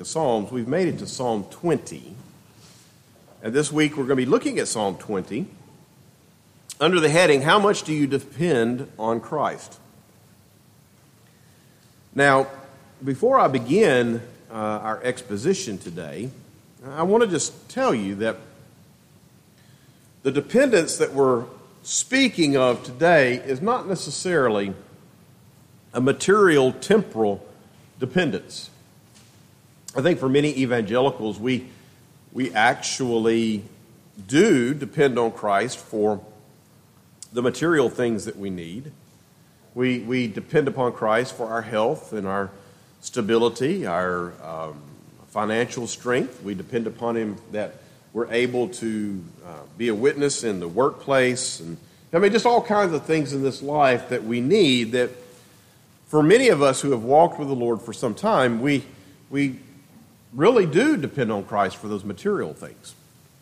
of Psalms. We've made it to Psalm 20. And this week we're going to be looking at Psalm 20 under the heading, How Much Do You Depend on Christ? Now, before I begin our exposition today, I want to just tell you that the dependence that we're speaking of today is not necessarily a material, temporal dependence. I think for many evangelicals, we actually do depend on Christ for the material things that we need. We depend upon Christ for our health and our stability, our financial strength. We depend upon Him that we're able to be a witness in the workplace. And I mean, just all kinds of things in this life that we need that for many of us who have walked with the Lord for some time, we really do depend on Christ for those material things.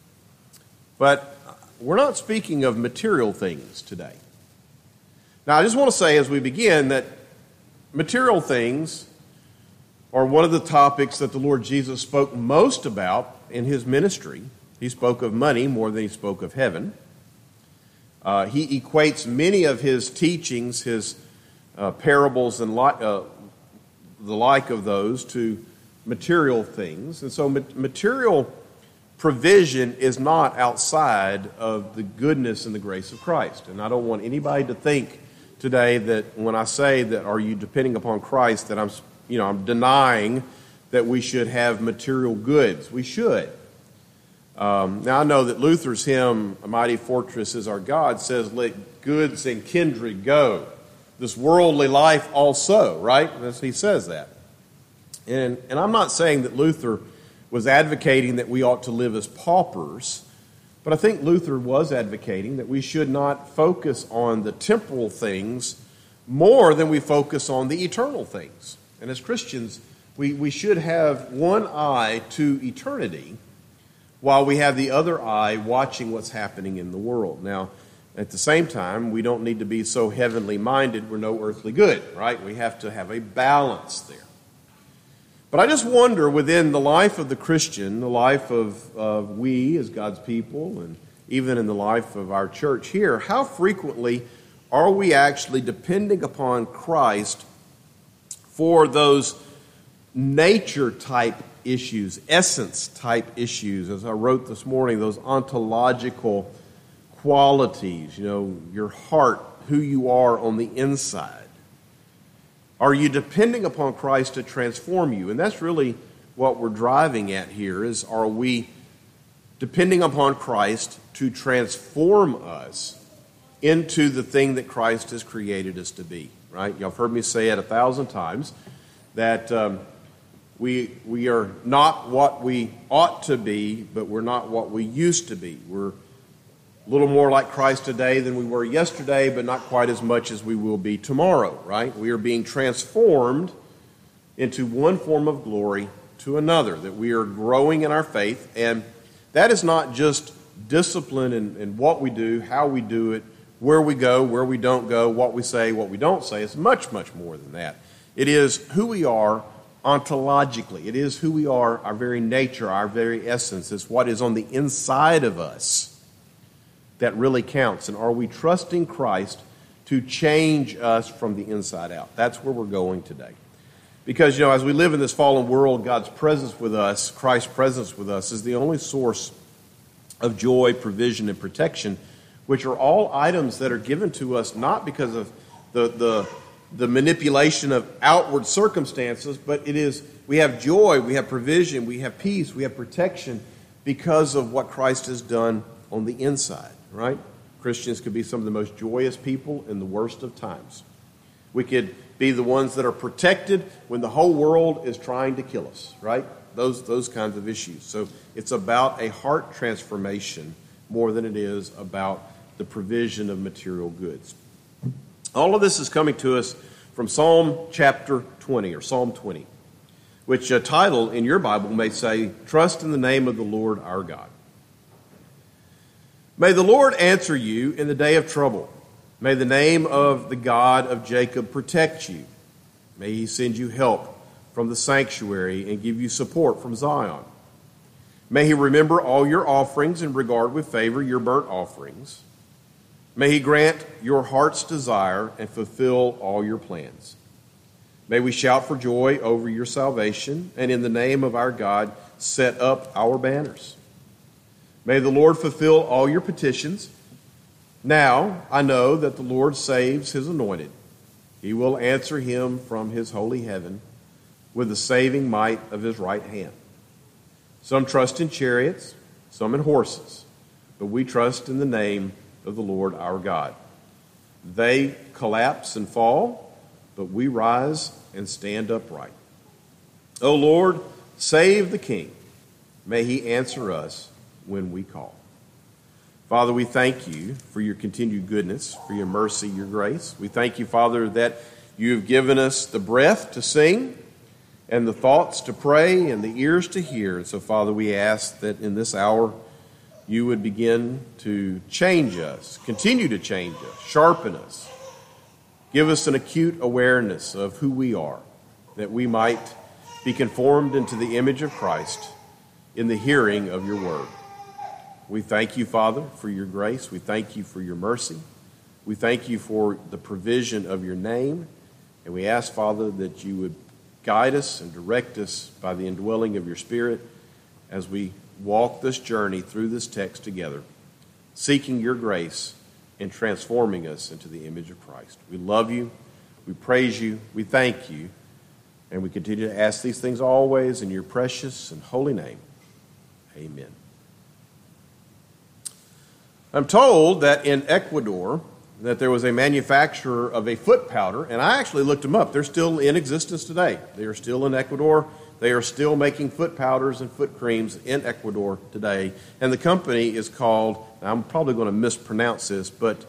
But we're not speaking of material things today. Now, I just want to say as we begin that material things are one of the topics that the Lord Jesus spoke most about in His ministry. He spoke of money more than He spoke of heaven. He equates many of His teachings, His parables and the like of those to material things. And so material provision is not outside of the goodness and the grace of Christ. And I don't want anybody to think today that when I say that are you depending upon Christ that I'm denying that we should have material goods. We should. Now I know that Luther's hymn, A Mighty Fortress is Our God, says let goods and kindred go. This worldly life also, right? He says that. And I'm not saying that Luther was advocating that we ought to live as paupers, but I think Luther was advocating that we should not focus on the temporal things more than we focus on the eternal things. And as Christians, we should have one eye to eternity while we have the other eye watching what's happening in the world. Now, at the same time, we don't need to be so heavenly minded we're no earthly good, right? We have to have a balance there. But I just wonder within the life of the Christian, the life of we as God's people, and even in the life of our church here, how frequently are we actually depending upon Christ for those nature-type issues, essence-type issues, as I wrote this morning, those ontological qualities, your heart, who you are on the inside. Are you depending upon Christ to transform you? And that's really what we're driving at here is, are we depending upon Christ to transform us into the thing that Christ has created us to be, right? Y'all have heard me say it 1,000 times that we are not what we ought to be, but we're not what we used to be. We're a little more like Christ today than we were yesterday, but not quite as much as we will be tomorrow, right? We are being transformed into one form of glory to another, that we are growing in our faith, and that is not just discipline in what we do, how we do it, where we go, where we don't go, what we say, what we don't say. It's much, much more than that. It is who we are ontologically. It is who we are, our very nature, our very essence. It's what is on the inside of us that really counts. And are we trusting Christ to change us from the inside out? That's where we're going today. Because, as we live in this fallen world, God's presence with us, Christ's presence with us, is the only source of joy, provision, and protection, which are all items that are given to us not because of the manipulation of outward circumstances, but it is, we have joy, we have provision, we have peace, we have protection because of what Christ has done on the inside. Right? Christians could be some of the most joyous people in the worst of times. We could be the ones that are protected when the whole world is trying to kill us, right? Those kinds of issues. So it's about a heart transformation more than it is about the provision of material goods. All of this is coming to us from Psalm chapter 20, or Psalm 20, which a title in your Bible may say, Trust in the Name of the Lord our God. May the Lord answer you in the day of trouble. May the name of the God of Jacob protect you. May He send you help from the sanctuary and give you support from Zion. May he remember all your offerings and regard with favor your burnt offerings. May he grant your heart's desire and fulfill all your plans. May we shout for joy over your salvation, and in the name of our God set up our banners. May the Lord fulfill all your petitions. Now I know that the Lord saves his anointed. He will answer him from his holy heaven with the saving might of his right hand. Some trust in chariots, some in horses, but we trust in the name of the Lord our God. They collapse and fall, but we rise and stand upright. O Lord, save the King. May he answer us when we call. Father, we thank you for your continued goodness, for your mercy, your grace. We thank you, Father, that you have given us the breath to sing and the thoughts to pray and the ears to hear. And so, Father, we ask that in this hour you would begin to change us, continue to change us, sharpen us, give us an acute awareness of who we are, that we might be conformed into the image of Christ in the hearing of your word. We thank you, Father, for your grace. We thank you for your mercy. We thank you for the provision of your name. And we ask, Father, that you would guide us and direct us by the indwelling of your Spirit as we walk this journey through this text together, seeking your grace and transforming us into the image of Christ. We love you. We praise you. We thank you. And we continue to ask these things always in your precious and holy name. Amen. I'm told that in Ecuador that there was a manufacturer of a foot powder, and I actually looked them up. They're still in existence today. They are still in Ecuador. They are still making foot powders and foot creams in Ecuador today. And the company is called, I'm probably going to mispronounce this, but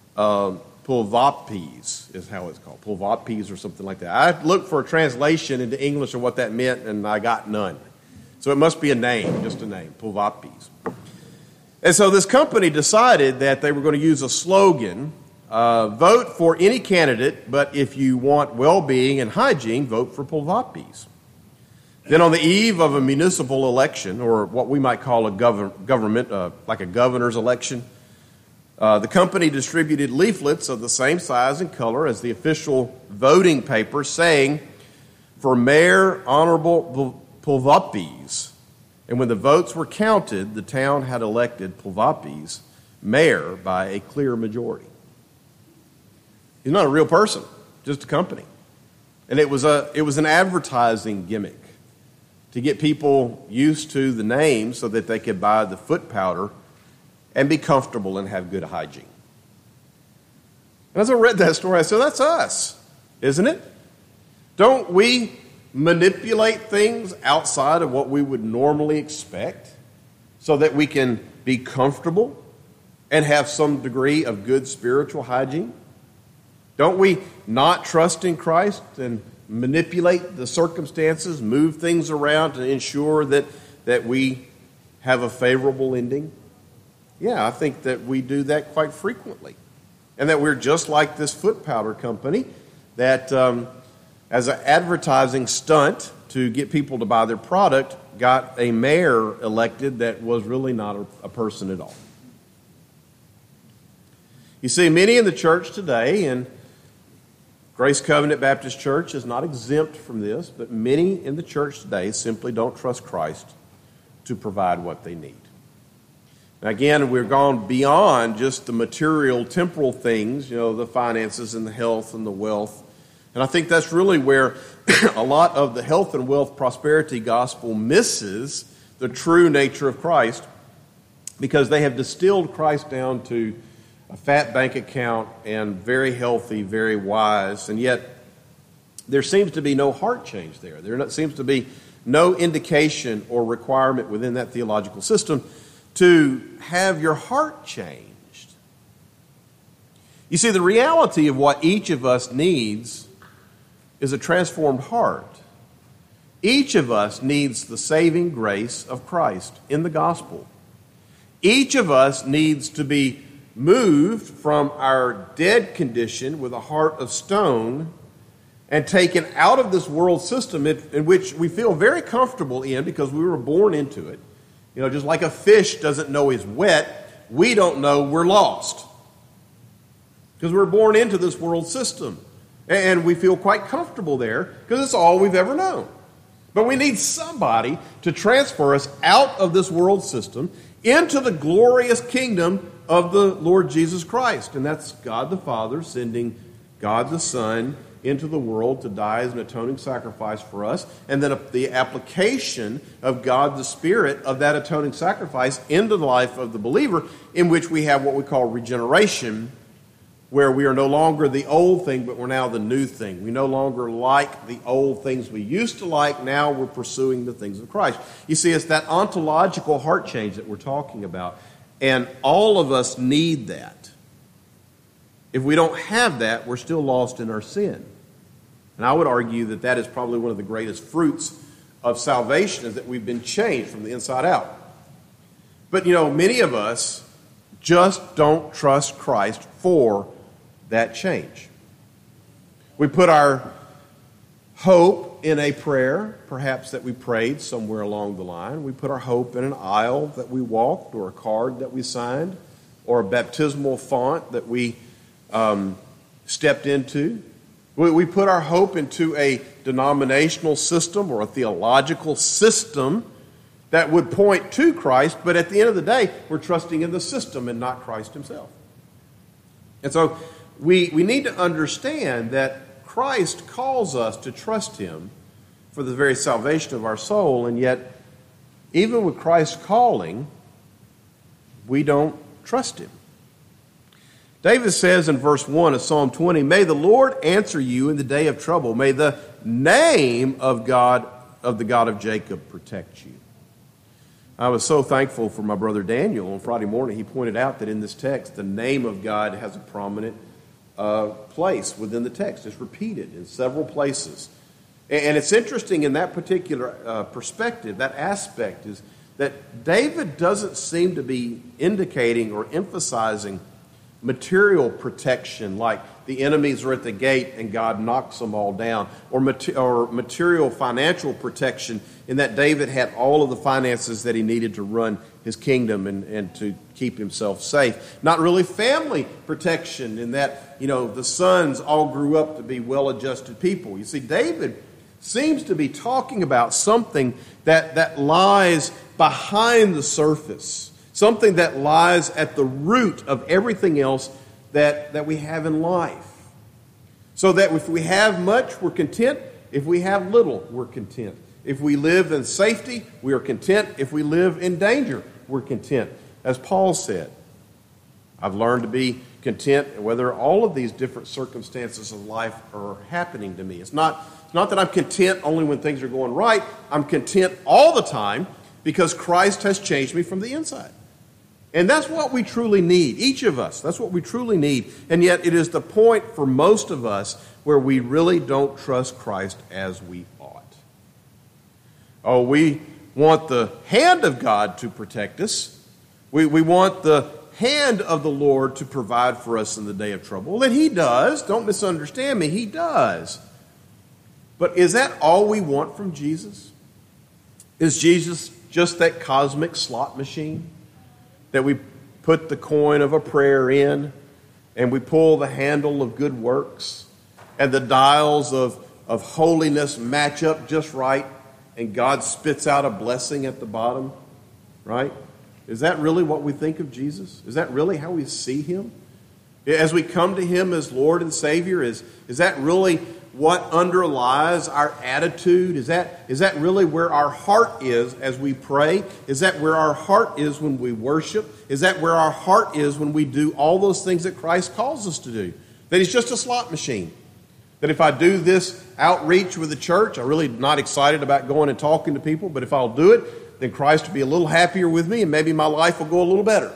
Pulvapis is how it's called. Pulvapis or something like that. I looked for a translation into English of what that meant, and I got none. So it must be a name, just a name, Pulvapis. And so this company decided that they were going to use a slogan, vote for any candidate, but if you want well-being and hygiene, vote for Pulvapis. Then on the eve of a municipal election, or what we might call a government, like a governor's election, the company distributed leaflets of the same size and color as the official voting paper saying, for Mayor Honorable Pulvapis. And when the votes were counted, the town had elected Pulvapis mayor by a clear majority. He's not a real person, just a company. And it was an advertising gimmick to get people used to the name so that they could buy the foot powder and be comfortable and have good hygiene. And as I read that story, I said, that's us, isn't it? Don't we manipulate things outside of what we would normally expect so that we can be comfortable and have some degree of good spiritual hygiene? Don't we not trust in Christ and manipulate the circumstances, move things around to ensure that we have a favorable ending? Yeah, I think that we do that quite frequently. And that we're just like this foot powder company that as an advertising stunt to get people to buy their product, got a mayor elected that was really not a person at all. You see, many in the church today, and Grace Covenant Baptist Church is not exempt from this, but many in the church today simply don't trust Christ to provide what they need. Now again, we've gone beyond just the material, temporal things, the finances and the health and the wealth. And I think that's really where a lot of the health and wealth prosperity gospel misses the true nature of Christ, because they have distilled Christ down to a fat bank account and very healthy, very wise, and yet there seems to be no heart change there. There seems to be no indication or requirement within that theological system to have your heart changed. You see, the reality of what each of us needs is a transformed heart. Each of us needs the saving grace of Christ in the gospel. Each of us needs to be moved from our dead condition with a heart of stone and taken out of this world system in which we feel very comfortable in because we were born into it. Just like a fish doesn't know he's wet, we don't know we're lost. Because we're born into this world system. And we feel quite comfortable there because it's all we've ever known. But we need somebody to transfer us out of this world system into the glorious kingdom of the Lord Jesus Christ. And that's God the Father sending God the Son into the world to die as an atoning sacrifice for us. And then the application of God the Spirit of that atoning sacrifice into the life of the believer, in which we have what we call regeneration, where we are no longer the old thing, but we're now the new thing. We no longer like the old things we used to like. Now we're pursuing the things of Christ. You see, it's that ontological heart change that we're talking about. And all of us need that. If we don't have that, we're still lost in our sin. And I would argue that that is probably one of the greatest fruits of salvation, is that we've been changed from the inside out. But, many of us just don't trust Christ for that change. We put our hope in a prayer, perhaps that we prayed somewhere along the line. We put our hope in an aisle that we walked, or a card that we signed, or a baptismal font that we stepped into. We put our hope into a denominational system or a theological system that would point to Christ, but at the end of the day, we're trusting in the system and not Christ himself. And so we need to understand that Christ calls us to trust him for the very salvation of our soul, and yet, even with Christ's calling, we don't trust him. David says in verse 1 of Psalm 20, "May the Lord answer you in the day of trouble. May the name of the God of Jacob protect you." I was so thankful for my brother Daniel on Friday morning. He pointed out that in this text, the name of God has a prominent place within the text. It's repeated in several places. And it's interesting in that particular perspective, that aspect, is that David doesn't seem to be indicating or emphasizing material protection, like the enemies are at the gate and God knocks them all down, or material financial protection, in that David had all of the finances that he needed to run his kingdom and to keep himself safe. Not really family protection, in that, the sons all grew up to be well-adjusted people. You see, David seems to be talking about something that lies behind the surface. Something that lies at the root of everything else that we have in life. So that if we have much, we're content. If we have little, we're content. If we live in safety, we are content. If we live in danger, we're content. As Paul said, I've learned to be content whether all of these different circumstances of life are happening to me. It's not that I'm content only when things are going right. I'm content all the time because Christ has changed me from the inside. And that's what we truly need, each of us. That's what we truly need. And yet it is the point for most of us where we really don't trust Christ as we ought. Oh, we want the hand of God to protect us. We want the hand of the Lord to provide for us in the day of trouble. Well, and he does. Don't misunderstand me. He does. But is that all we want from Jesus? Is Jesus just that cosmic slot machine that we put the coin of a prayer in, and we pull the handle of good works, and the dials of holiness match up just right, and God spits out a blessing at the bottom, right? Is that really what we think of Jesus? Is that really how we see him? As we come to him as Lord and Savior, is that really what underlies our attitude? Is that really where our heart is as we pray? Is that where our heart is when we worship? Is that where our heart is when we do all those things that Christ calls us to do? That he's just a slot machine. That if I do this outreach with the church, I'm really not excited about going and talking to people, but if I'll do it, then Christ will be a little happier with me and maybe my life will go a little better.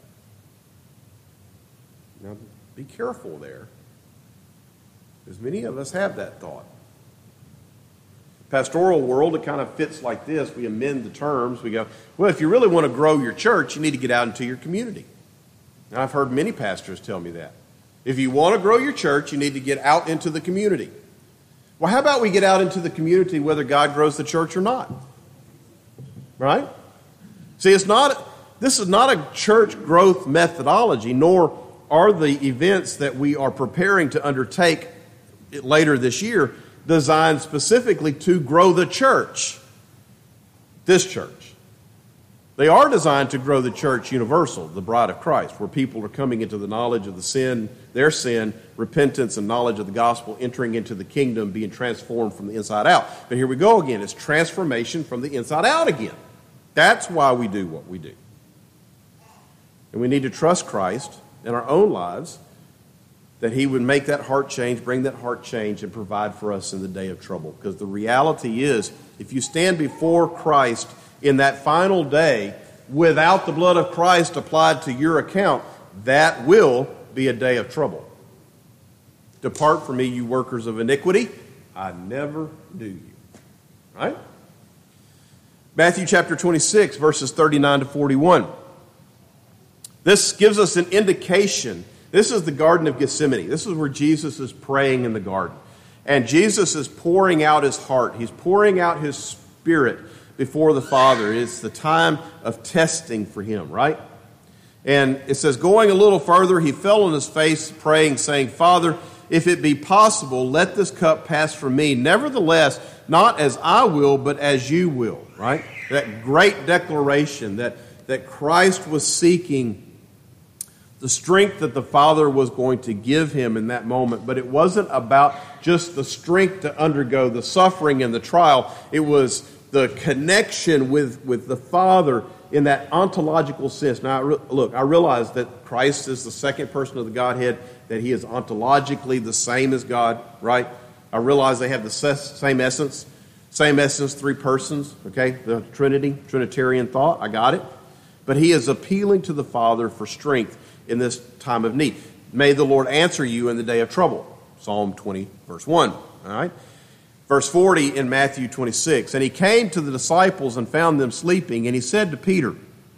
Now, be careful there. Because many of us have that thought. Pastoral world, it kind of fits like this. We amend the terms. We go, well, if you really want to grow your church, you need to get out into your community. And I've heard many pastors tell me that. If you want to grow your church, you need to get out into the community. Well, how about we get out into the community whether God grows the church or not? Right? See, this is not a church growth methodology, nor are the events that we are preparing to undertake later this year designed specifically to grow the church, this church. They are designed to grow the church universal, the bride of Christ, where people are coming into the knowledge of their sin, repentance, and knowledge of the gospel, entering into the kingdom, being transformed from the inside out. But here we go again. It's transformation from the inside out again. That's why we do what we do. And we need to trust Christ in our own lives, that he would make that heart change, bring that heart change, and provide for us in the day of trouble. Because the reality is, if you stand before Christ in that final day without the blood of Christ applied to your account, that will be a day of trouble. Depart from me, you workers of iniquity. I never knew you. Right? Matthew chapter 26, verses 39 to 41. This gives us an indication. This is the Garden of Gethsemane. This is where Jesus is praying in the garden. And Jesus is pouring out his heart. He's pouring out his spirit before the Father. It's the time of testing for him, right? And it says, going a little further, he fell on his face praying, saying, Father, if it be possible, let this cup pass from me. Nevertheless, not as I will, but as you will, right? That great declaration that Christ was seeking the strength that the Father was going to give him in that moment. But it wasn't about just the strength to undergo the suffering and the trial. It was the connection with the Father in that ontological sense. Now, I realize that Christ is the second person of the Godhead, that he is ontologically the same as God, right? I realize they have the same essence, three persons, okay? The Trinity, Trinitarian thought, I got it. But he is appealing to the Father for strength in this time of need. May the Lord answer you in the day of trouble. Psalm 20, verse 1, all right? Verse 40 in Matthew 26, and he came to the disciples and found them sleeping, and he said to Peter,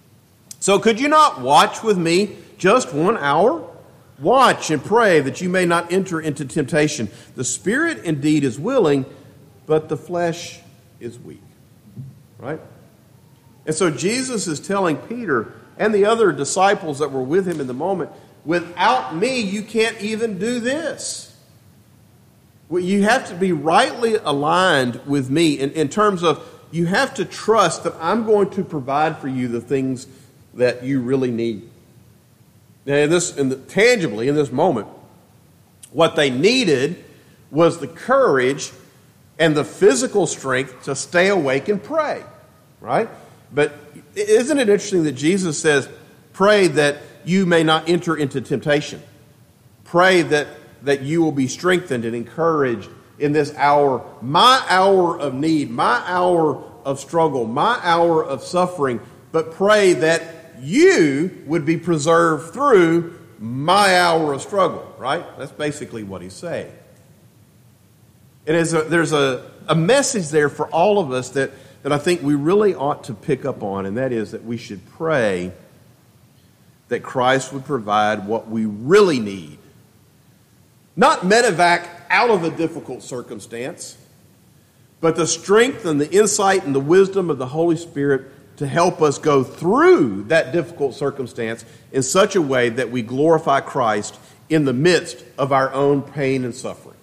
so could you not watch with me just 1 hour? Watch and pray that you may not enter into temptation. The spirit indeed is willing, but the flesh is weak. Right? And so Jesus is telling Peter and the other disciples that were with him in the moment, without me, you can't even do this. Well, you have to be rightly aligned with me in terms of you have to trust that I'm going to provide for you the things that you really need. Now, tangibly, in this moment, what they needed was the courage and the physical strength to stay awake and pray, right? But isn't it interesting that Jesus says, pray that you may not enter into temptation. Pray that you will be strengthened and encouraged in this hour, my hour of need, my hour of struggle, my hour of suffering, but pray that you would be preserved through my hour of struggle, right? That's basically what he's saying. And there's a message there for all of us that I think we really ought to pick up on, and that is that we should pray that Christ would provide what we really need. Not medevac out of a difficult circumstance, but the strength and the insight and the wisdom of the Holy Spirit to help us go through that difficult circumstance in such a way that we glorify Christ in the midst of our own pain and suffering.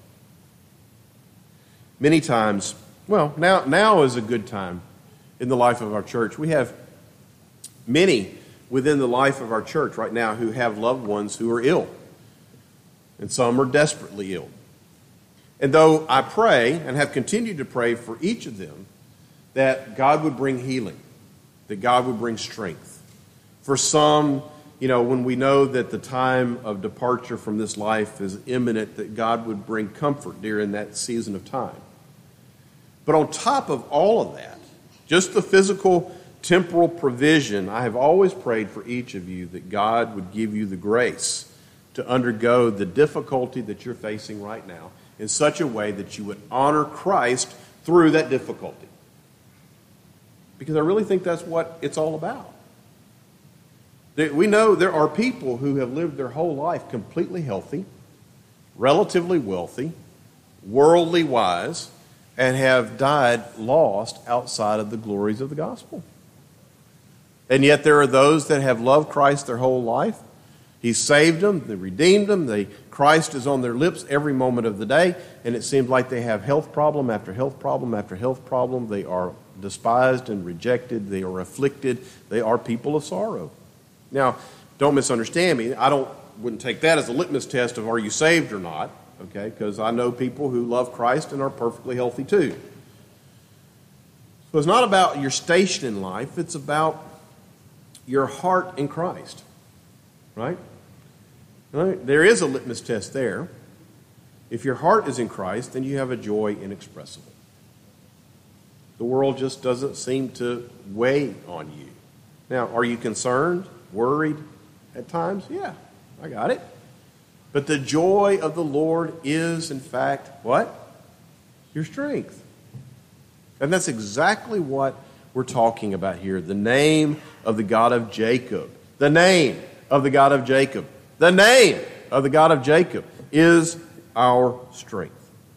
Many times, well, now is a good time in the life of our church. We have many within the life of our church right now who have loved ones who are ill, and some are desperately ill. And though I pray and have continued to pray for each of them that God would bring healing, that God would bring strength. For some, when we know that the time of departure from this life is imminent, that God would bring comfort during that season of time. But on top of all of that, just the physical, temporal provision, I have always prayed for each of you that God would give you the grace to undergo the difficulty that you're facing right now in such a way that you would honor Christ through that difficulty. Because I really think that's what it's all about. We know there are people who have lived their whole life completely healthy, relatively wealthy, worldly wise, and have died lost outside of the glories of the gospel. And yet there are those that have loved Christ their whole life. He saved them, they redeemed them, Christ is on their lips every moment of the day, and it seems like they have health problem after health problem after health problem. They are despised and rejected. They are afflicted. They are people of sorrow. Now, don't misunderstand me. Wouldn't take that as a litmus test of are you saved or not, okay? Because I know people who love Christ and are perfectly healthy too. So it's not about your station in life. It's about your heart in Christ, right? There is a litmus test there. If your heart is in Christ, then you have a joy inexpressible. The world just doesn't seem to weigh on you. Now, are you concerned, worried at times? Yeah, I got it. But the joy of the Lord is, in fact, what? Your strength. And that's exactly what we're talking about here. The name of the God of Jacob. The name of the God of Jacob. The name of the God of Jacob is our strength.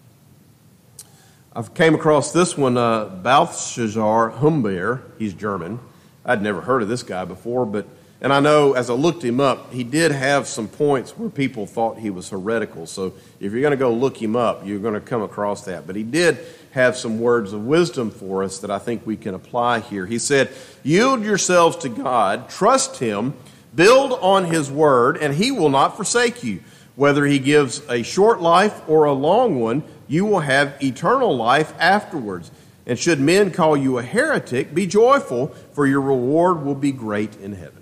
I came across this one, Balthasar Humber. He's German. I'd never heard of this guy before, and I know as I looked him up, he did have some points where people thought he was heretical. So if you're going to go look him up, you're going to come across that. But he did have some words of wisdom for us that I think we can apply here. He said, "Yield yourselves to God, trust Him, build on His word, and He will not forsake you. Whether He gives a short life or a long one, you will have eternal life afterwards. And should men call you a heretic, be joyful, for your reward will be great in heaven."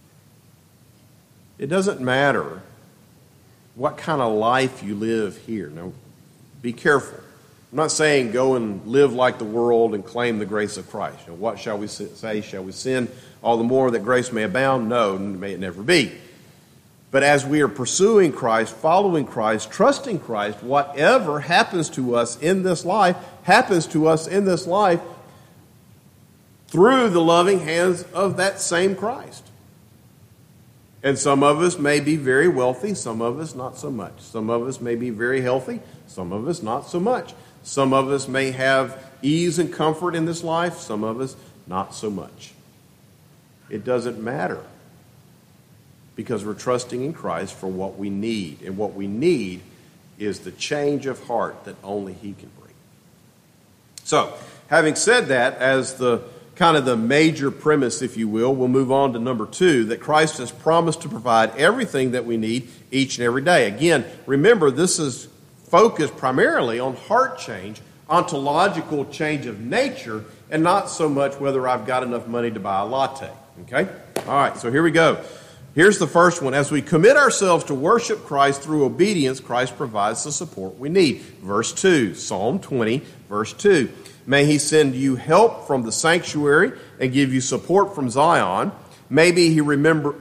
It doesn't matter what kind of life you live here. Now, be careful. I'm not saying go and live like the world and claim the grace of Christ. You know, what shall we say? Shall we sin all the more that grace may abound? No, may it never be. But as we are pursuing Christ, following Christ, trusting Christ, whatever happens to us in this life happens to us in this life through the loving hands of that same Christ. And some of us may be very wealthy, some of us not so much. Some of us may be very healthy, some of us not so much. Some of us may have ease and comfort in this life, some of us not so much. It doesn't matter, because we're trusting in Christ for what we need. And what we need is the change of heart that only He can bring. So, having said that, as the kind of the major premise, if you will, we'll move on to number 2, that Christ has promised to provide everything that we need each and every day. Again, remember, this is focused primarily on heart change, ontological change of nature, and not so much whether I've got enough money to buy a latte. Okay? All right, so here we go. Here's the first one. As we commit ourselves to worship Christ through obedience, Christ provides the support we need. Verse 2, Psalm 20, verse 2. May He send you help from the sanctuary and give you support from Zion. May He remember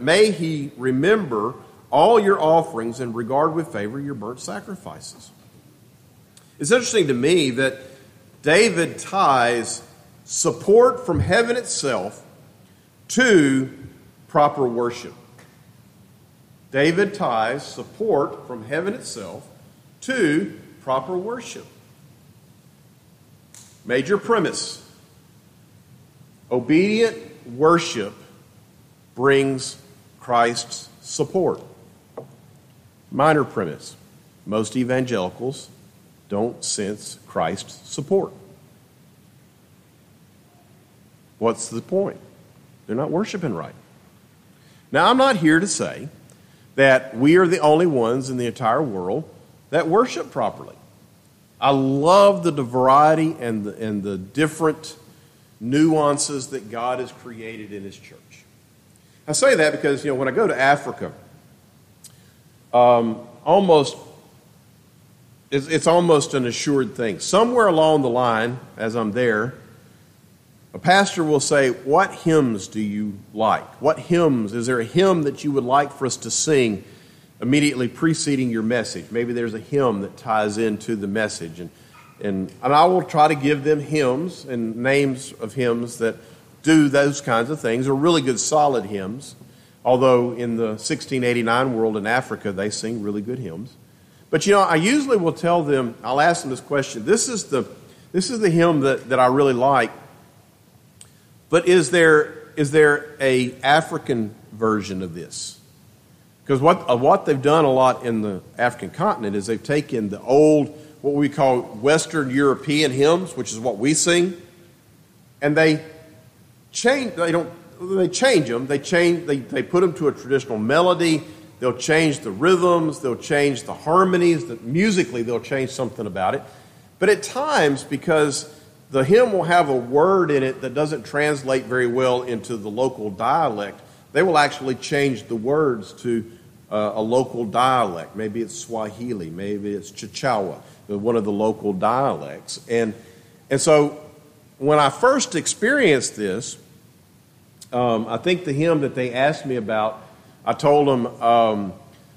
all your offerings and regard with favor your burnt sacrifices. It's interesting to me that David ties support from heaven itself to proper worship. David ties support from heaven itself to proper worship. Major premise: obedient worship brings Christ's support. Minor premise: most evangelicals don't sense Christ's support. What's the point? They're not worshiping right. Now, I'm not here to say that we are the only ones in the entire world that worship properly. I love the variety and the different nuances that God has created in His church. I say that because, when I go to Africa, it's almost an assured thing. Somewhere along the line, as I'm there, a pastor will say, "What hymns do you like? What hymns? Is there a hymn that you would like for us to sing immediately preceding your message?" Maybe there's a hymn that ties into the message. And I will try to give them hymns and names of hymns that do those kinds of things. They're really good, solid hymns. Although in the 1689 world in Africa, they sing really good hymns. But I usually will tell them, I'll ask them this question. This is the hymn that I really like. But is there a African version of this? Because what they've done a lot in the African continent is they've taken the old, what we call Western European hymns, which is what we sing, and they change them. They put them to a traditional melody. They'll change the rhythms. They'll change the harmonies. Musically, they'll change something about it. But at times, because the hymn will have a word in it that doesn't translate very well into the local dialect, they will actually change the words to a local dialect. Maybe it's Swahili. Maybe it's Chichewa, one of the local dialects. And so when I first experienced this, I think the hymn that they asked me about, I told them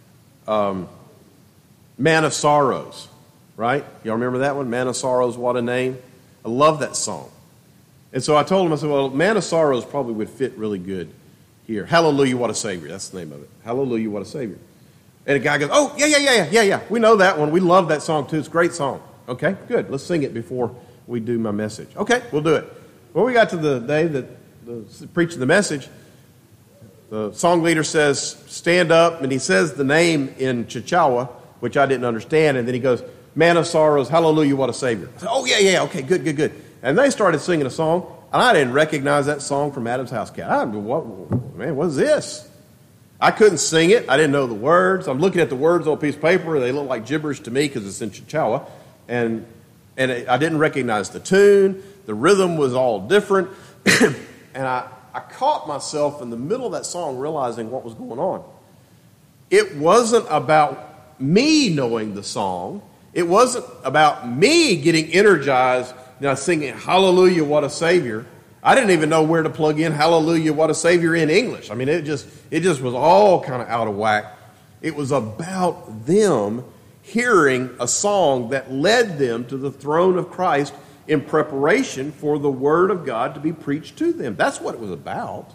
Man of Sorrows, right? Y'all remember that one? Man of Sorrows, what a name. I love that song. And so I told them, I said, well, Man of Sorrows probably would fit really good here. Hallelujah, what a Savior. That's the name of it. Hallelujah, what a Savior. And the guy goes, oh, yeah. We know that one. We love that song too. It's a great song. Okay, good. Let's sing it before we do my message. Okay, we'll do it. Well, we got to the day that preaching the message. The song leader says, stand up, and he says the name in Chichewa, which I didn't understand, and then he goes, Man of Sorrows, hallelujah, what a Savior. I said, oh, yeah, okay, good. And they started singing a song, and I didn't recognize that song from Adam's House Cat. What is this? I couldn't sing it. I didn't know the words. I'm looking at the words on a piece of paper. They look like gibberish to me because it's in Chichewa. And I didn't recognize the tune. The rhythm was all different. And I caught myself in the middle of that song realizing what was going on. It wasn't about me knowing the song. It wasn't about me getting energized, singing Hallelujah, what a Savior. I didn't even know where to plug in Hallelujah, what a Savior in English. I mean, it just was all kind of out of whack. It was about them hearing a song that led them to the throne of Christ in preparation for the Word of God to be preached to them. That's what it was about.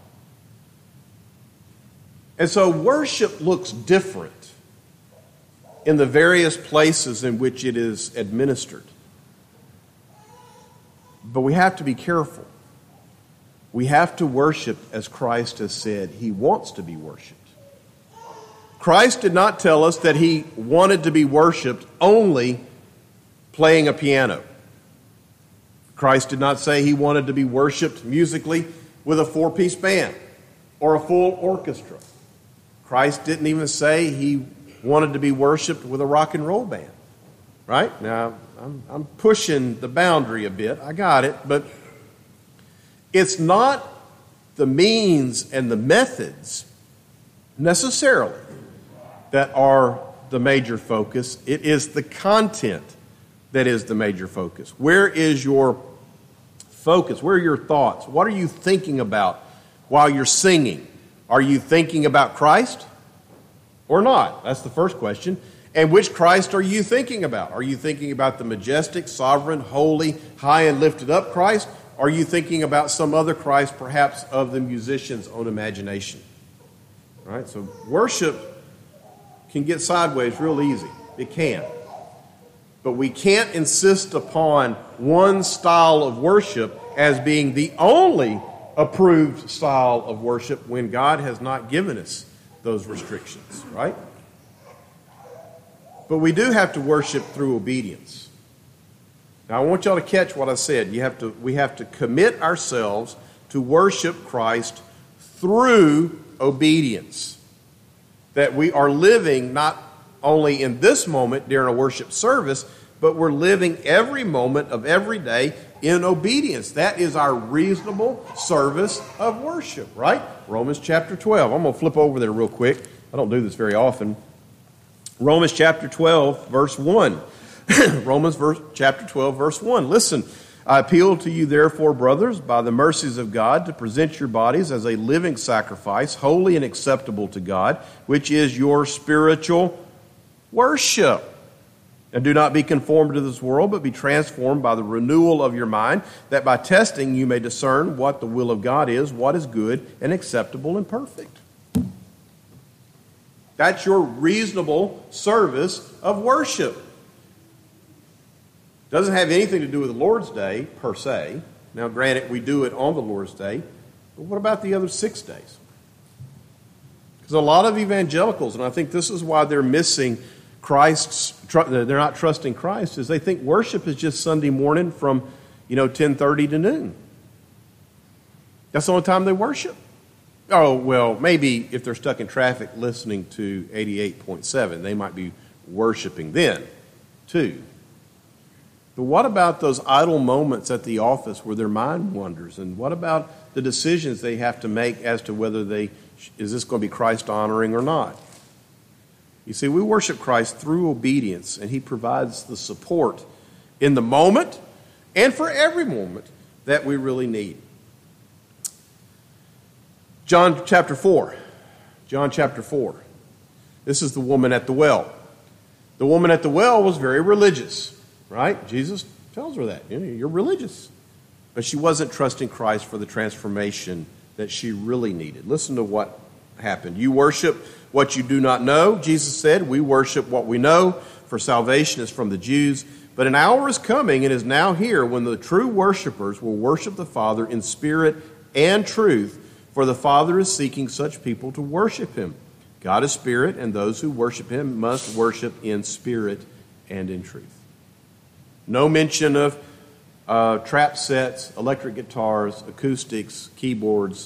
And so worship looks different in the various places in which it is administered. But we have to be careful. We have to worship as Christ has said He wants to be worshiped. Christ did not tell us that He wanted to be worshiped only playing a piano. Christ did not say He wanted to be worshiped musically with a 4-piece band or a full orchestra. Christ didn't even say He wanted to be worshiped with a rock and roll band. Right? Now, I'm pushing the boundary a bit. I got it. But it's not the means and the methods necessarily that are the major focus. It is the content that is the major focus. Where is your focus? Where are your thoughts? What are you thinking about while you're singing? Are you thinking about Christ or not? That's the first question. And which Christ are you thinking about? Are you thinking about the majestic, sovereign, holy, high and lifted up Christ? Are you thinking about some other Christ, perhaps of the musician's own imagination? All right, so worship can get sideways real easy. It can. But we can't insist upon one style of worship as being the only approved style of worship when God has not given us those restrictions, right? But we do have to worship through obedience. Now, I want y'all to catch what I said. We have to commit ourselves to worship Christ through obedience. That we are living not only in this moment during a worship service, but we're living every moment of every day in obedience. That is our reasonable service of worship, right? Romans chapter 12. I'm going to flip over there real quick. I don't do this very often. Romans chapter 12, verse 1. Chapter 12, verse 1. Listen, I appeal to you, therefore, brothers, by the mercies of God, to present your bodies as a living sacrifice, holy and acceptable to God, which is your spiritual worship. And do not be conformed to this world, but be transformed by the renewal of your mind, that by testing you may discern what the will of God is, what is good and acceptable and perfect. That's your reasonable service of worship. Doesn't have anything to do with the Lord's Day, per se. Now, granted, we do it on the Lord's Day, but what about the other 6 days? Because a lot of evangelicals, and I think this is why they're missing they're not trusting Christ, is they think worship is just Sunday morning from, 10:30 to noon. That's the only time they worship. Oh, well, maybe if they're stuck in traffic listening to 88.7, they might be worshiping then, too. But what about those idle moments at the office where their mind wanders? And what about the decisions they have to make as to whether is this going to be Christ-honoring or not? You see, we worship Christ through obedience, and He provides the support in the moment and for every moment that we really need. John chapter 4. John chapter 4. This is the woman at the well. The woman at the well was very religious, right? Jesus tells her that. You're religious. But she wasn't trusting Christ for the transformation that she really needed. Listen to what happened. You worship what you do not know. Jesus said, we worship what we know, for salvation is from the Jews. But an hour is coming and is now here when the true worshipers will worship the Father in spirit and truth, for the Father is seeking such people to worship Him. God is spirit, and those who worship Him must worship in spirit and in truth. No mention of trap sets, electric guitars, acoustics, keyboards,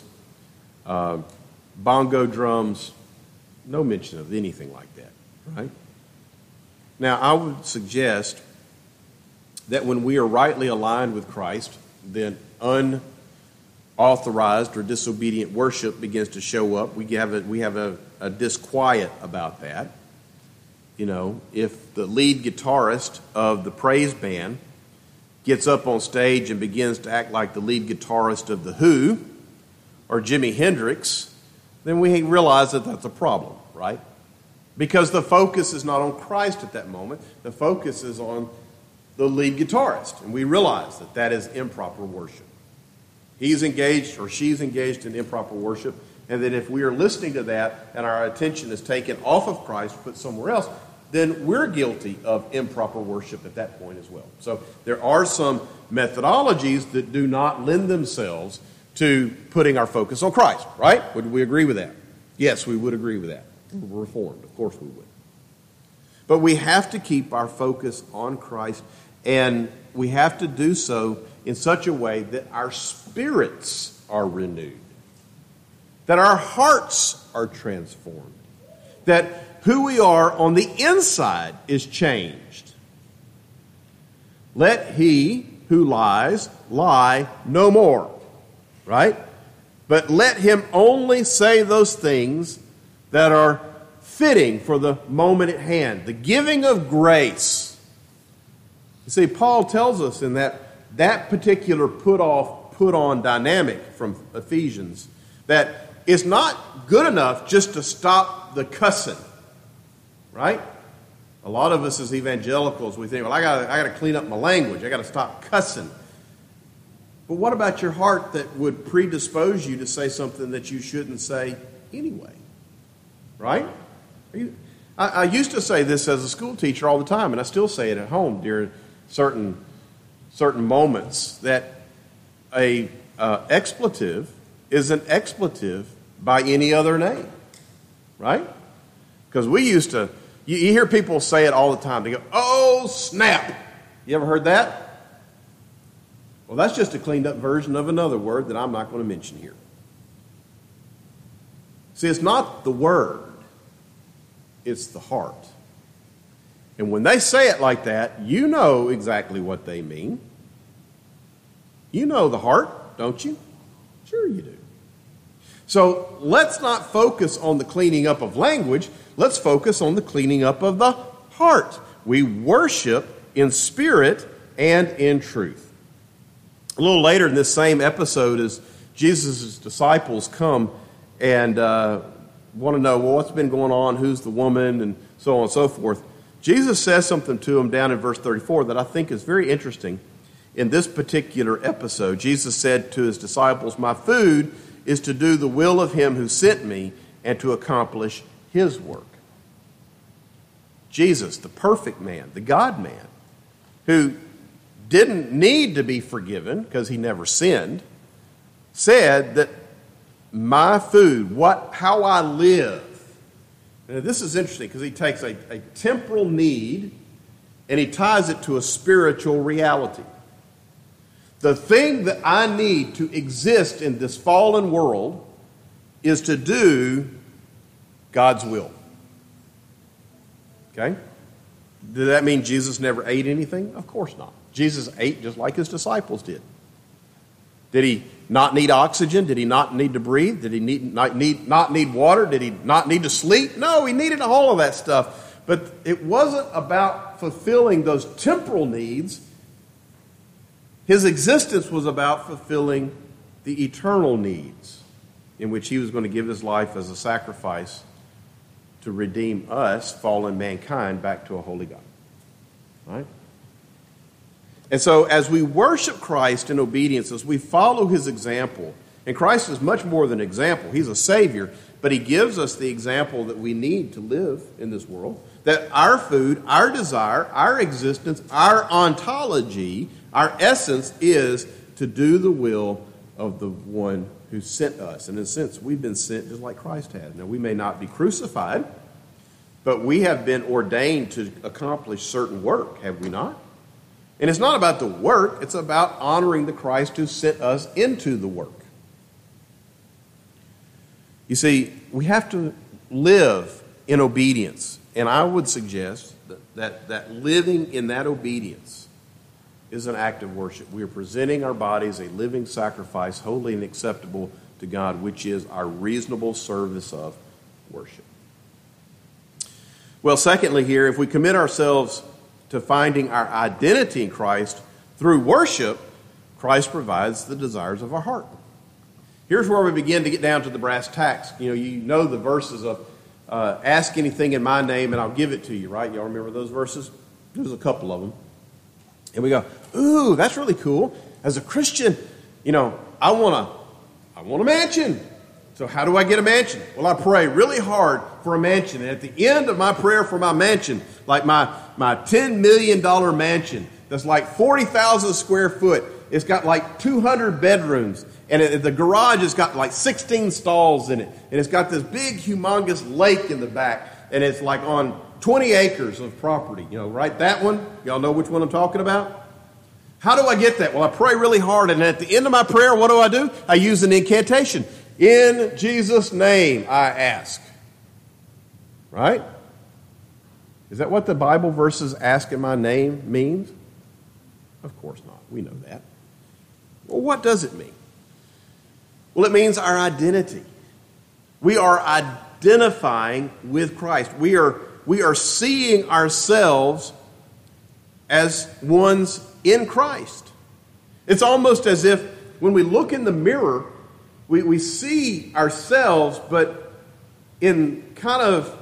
bongo drums. No mention of anything like that, right? Now, I would suggest that when we are rightly aligned with Christ, then unauthorized or disobedient worship begins to show up. We have a disquiet about that. If the lead guitarist of the praise band gets up on stage and begins to act like the lead guitarist of The Who or Jimi Hendrix, then we realize that that's a problem, right? Because the focus is not on Christ at that moment. The focus is on the lead guitarist, and we realize that that is improper worship. He's engaged or she's engaged in improper worship, and that if we are listening to that and our attention is taken off of Christ, put somewhere else, then we're guilty of improper worship at that point as well. So there are some methodologies that do not lend themselves to putting our focus on Christ, right? Would we agree with that? Yes, we would agree with that. We're Reformed, of course we would. But we have to keep our focus on Christ, and we have to do so in such a way that our spirits are renewed, that our hearts are transformed, that who we are on the inside is changed. Let he who lies lie no more, right? But let him only say those things that are fitting for the moment at hand, the giving of grace. You see, Paul tells us in that particular put-on dynamic from Ephesians that it's not good enough just to stop the cussing, right? A lot of us as evangelicals, we think, well, I got to clean up my language. I got to stop cussing. But what about your heart that would predispose you to say something that you shouldn't say anyway, right? I used to say this as a school teacher all the time, and I still say it at home during certain moments, that a expletive is an expletive by any other name, right? Because we used to, you hear people say it all the time. They go, oh, snap. You ever heard that? Well, that's just a cleaned up version of another word that I'm not going to mention here. See, it's not the word. It's the heart. And when they say it like that, you know exactly what they mean. You know the heart, don't you? Sure you do. So let's not focus on the cleaning up of language. Let's focus on the cleaning up of the heart. We worship in spirit and in truth. A little later in this same episode, as Jesus' disciples come and want to know, well, what's been going on, who's the woman, and so on and so forth, Jesus says something to them down in verse 34 that I think is very interesting. In this particular episode, Jesus said to his disciples, my food is to do the will of him who sent me and to accomplish his work. Jesus, the perfect man, the God-man, who didn't need to be forgiven because he never sinned, said that my food, how I live. Now, this is interesting because he takes a temporal need and he ties it to a spiritual reality. The thing that I need to exist in this fallen world is to do God's will. Okay? Did that mean Jesus never ate anything? Of course not. Jesus ate just like his disciples did. Did he not need oxygen? Did he not need to breathe? Did he not need water? Did he not need to sleep? No, he needed all of that stuff. But it wasn't about fulfilling those temporal needs. His existence was about fulfilling the eternal needs, in which he was going to give his life as a sacrifice to redeem us, fallen mankind, back to a holy God. Right? And so as we worship Christ in obedience, as we follow his example, and Christ is much more than an example. He's a Savior, but he gives us the example that we need to live in this world, that our food, our desire, our existence, our ontology, our essence is to do the will of the one who sent us. And in a sense, we've been sent just like Christ has. Now, we may not be crucified, but we have been ordained to accomplish certain work, have we not? And it's not about the work, it's about honoring the Christ who sent us into the work. You see, we have to live in obedience. And I would suggest that living in that obedience is an act of worship. We are presenting our bodies a living sacrifice, holy and acceptable to God, which is our reasonable service of worship. Well, secondly here, if we commit ourselves to finding our identity in Christ through worship, Christ provides the desires of our heart. Here's where we begin to get down to the brass tacks. You know the verses of ask anything in my name and I'll give it to you, right? Y'all remember those verses? There's a couple of them. And we go, ooh, that's really cool. As a Christian, I want a mansion. So how do I get a mansion? Well, I pray really hard for a mansion. And at the end of my prayer for my mansion, like my $10 million mansion, that's like 40,000 square foot. It's got like 200 bedrooms. And the garage has got like 16 stalls in it. And it's got this big, humongous lake in the back. And it's like on 20 acres of property. Right? That one. Y'all know which one I'm talking about? How do I get that? Well, I pray really hard. And at the end of my prayer, what do? I use an incantation. In Jesus' name, I ask. Right? Is that what the Bible verses ask in my name means? Of course not. We know that. Well, what does it mean? Well, it means our identity. We are identifying with Christ. We are seeing ourselves as ones in Christ. It's almost as if when we look in the mirror, we see ourselves, but in kind of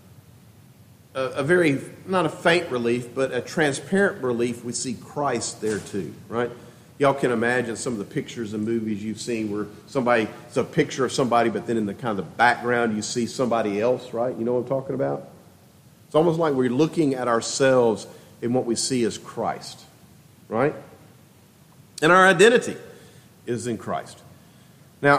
a very, not a faint relief, but a transparent relief, we see Christ there too, right? Y'all can imagine some of the pictures and movies you've seen where it's a picture of somebody, but then in the kind of the background you see somebody else, right? You know what I'm talking about? It's almost like we're looking at ourselves and what we see as Christ, right? And our identity is in Christ. Now,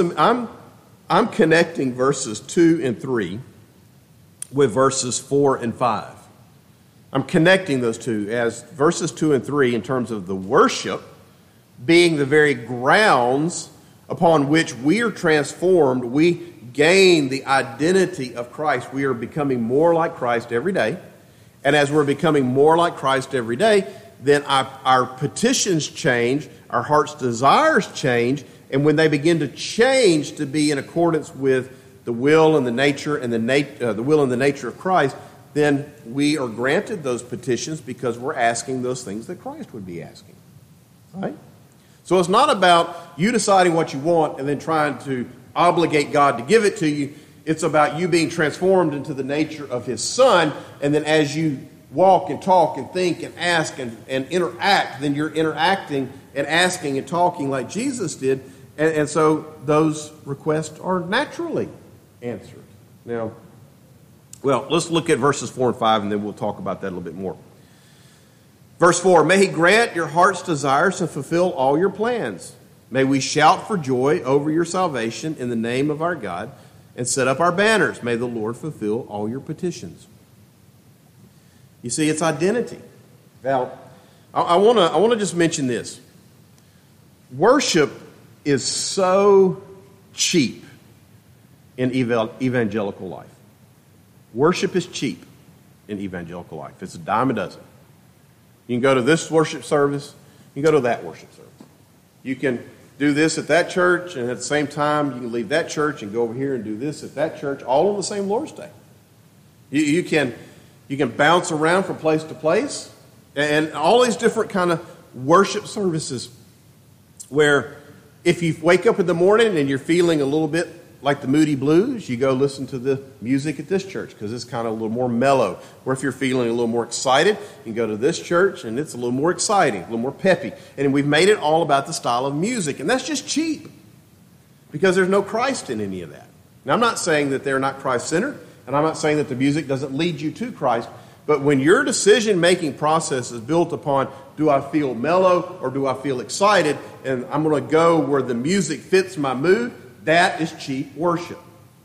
I'm connecting verses 2 and 3 with verses 4 and 5. I'm connecting those two as verses 2 and 3 in terms of the worship being the very grounds upon which we are transformed. We gain the identity of Christ. We are becoming more like Christ every day. And as we're becoming more like Christ every day, then our petitions change, our heart's desires change, and when they begin to change to be in accordance with the will and the nature and the will and the nature of Christ, then we are granted those petitions because we're asking those things that Christ would be asking. Right? So it's not about you deciding what you want and then trying to obligate God to give it to you. It's about you being transformed into the nature of His Son, and then as you walk and talk and think and ask and interact, then you're interacting and asking and talking like Jesus did. And so those requests are naturally answered. Now, Well, let's look at verses 4 and 5, and then we'll talk about that a little bit more. Verse 4, may he grant your heart's desires and fulfill all your plans. May we shout for joy over your salvation in the name of our God and set up our banners. May the Lord fulfill all your petitions. You see, it's identity. Now, I want to just mention this. Worship is so cheap in evangelical life. Worship is cheap in evangelical life. It's a dime a dozen. You can go to this worship service. You can go to that worship service. You can do this at that church, and at the same time, you can leave that church and go over here and do this at that church, all on the same Lord's Day. You can bounce around from place to place, and all these different kind of worship services where if you wake up in the morning and you're feeling a little bit like the Moody Blues, you go listen to the music at this church because it's kind of a little more mellow. Or if you're feeling a little more excited, you can go to this church and it's a little more exciting, a little more peppy. And we've made it all about the style of music. And that's just cheap because there's no Christ in any of that. Now, I'm not saying that they're not Christ-centered, and I'm not saying that the music doesn't lead you to Christ. But when your decision-making process is built upon, do I feel mellow or do I feel excited, and I'm going to go where the music fits my mood, that is cheap worship.